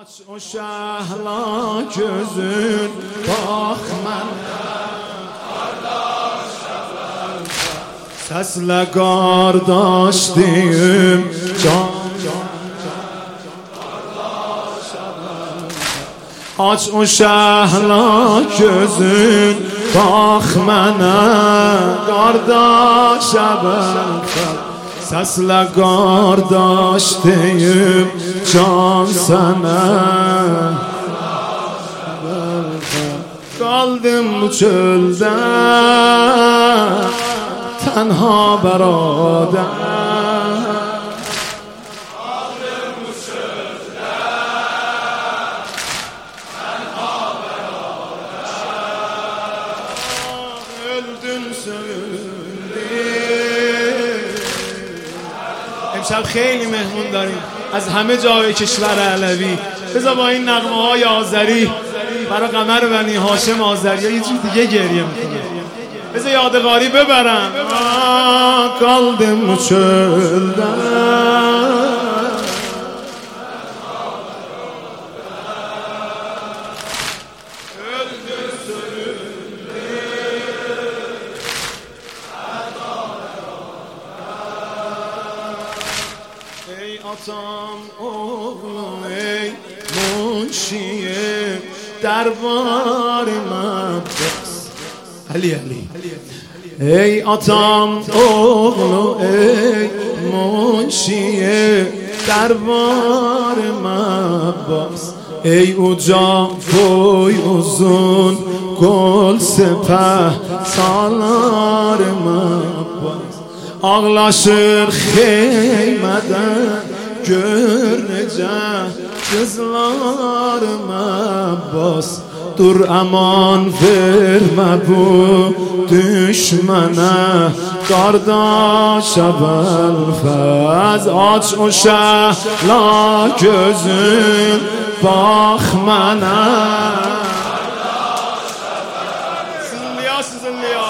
Aç o şehla gözün, bak mənə səslə qardaş deyim, aç o şehla gözün, bak mənə qardaş səslə qardaş deyim, can sənə. Qaldım bu çöldə tənha bəradə, qaldım bu çöldə tənha bəradə. Öldün söndün. امشب خیلی مهمون داریم از همه جای کشور علوی. بذار با این نغمه های آذری برای قمر بنی هاشم آذری یه جور دیگه گریه میکنه. بذار یادگاری ببرم. قلبم çölde ey atam oğlum ey منشی دربار مقدس علی علی ای آتام oğlu ey منشی دربار مقدس ey uca boy uzun gol sepeh salar maqbas ağlaşır xeymeden gör necə kızlarım Abbas. Dur aman verme bu düşmene kardeş Ebelfez. Aç o şehla gözün, bak mənə Zınlıya sızınlıya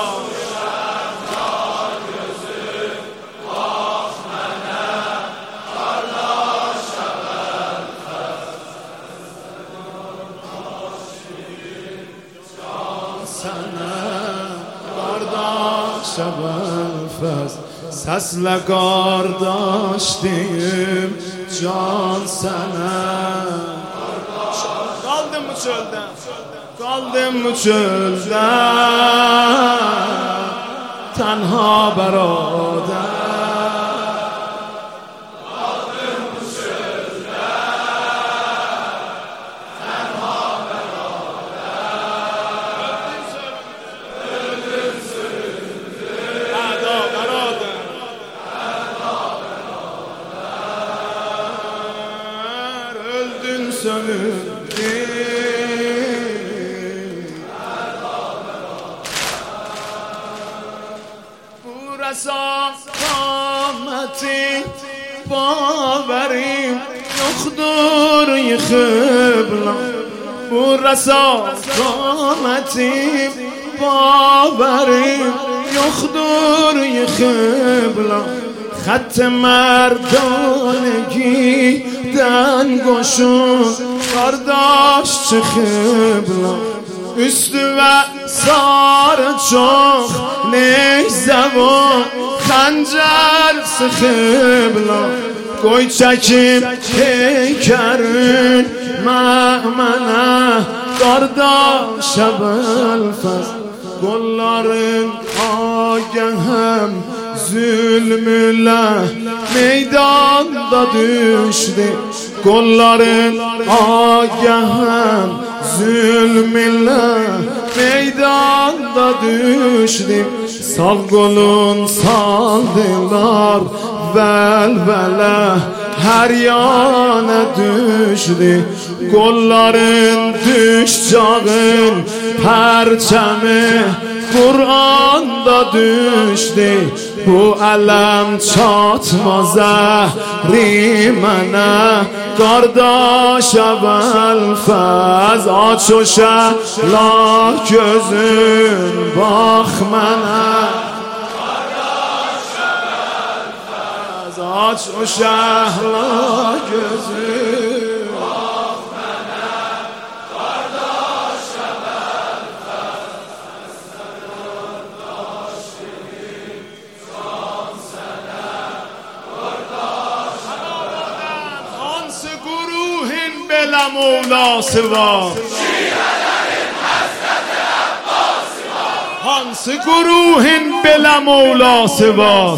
Ebelfez. Səslə qardaş deyim, can sənə. Qaldım bu çöldə, qaldım bu çöldə tənha bəradə. Bu rəsaqameti baverim yoxdur yıxıbla. Bu rəsaqameti baverim yoxdur yıxıbla. خط مردانگیدن گشون کارداش چه خبلا. üstü ve sarı çok neyze و خنجر sıkıbla. Koy çekip heykerin məmənə kardeş Ebelfez. Kolların agəhem zulmülə meydanda düşdü. Kolların agəhem zulmülə meydanda düşdü. Sağ kolun saldılar velvele her yana düşdü. Kolların düşcağın perçemi Kur'an'da düşdü. Bu ələm çatmaz əhrimənə qardaş Ebelfez. Aç o şəhla gözün, bax mənə qardaş Ebelfez. Aç o şəhla gözün, bax mənə بلا مولا سوا هانس گروهن بلا مولا سوا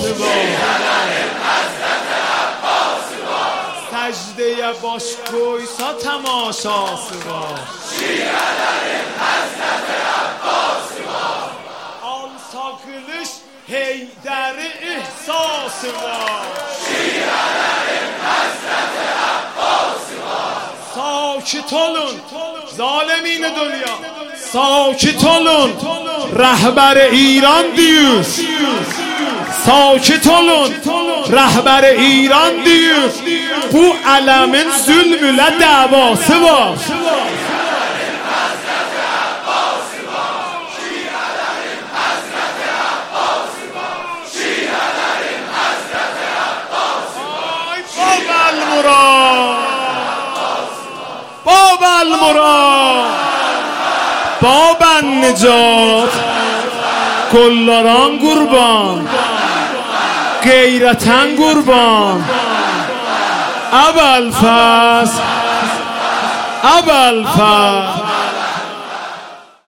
سجده باش کویسا تماشا سوا آن ساکلش هیدر احساس ساکت olun ظالمین دنیا ساکت olun رهبر ایران دیوز ساکت olun رهبر ایران دیوز bu alemin zulmüyle davası var باب المراد باب النجات گلداران قربان غیرتن قربان ابوالفضل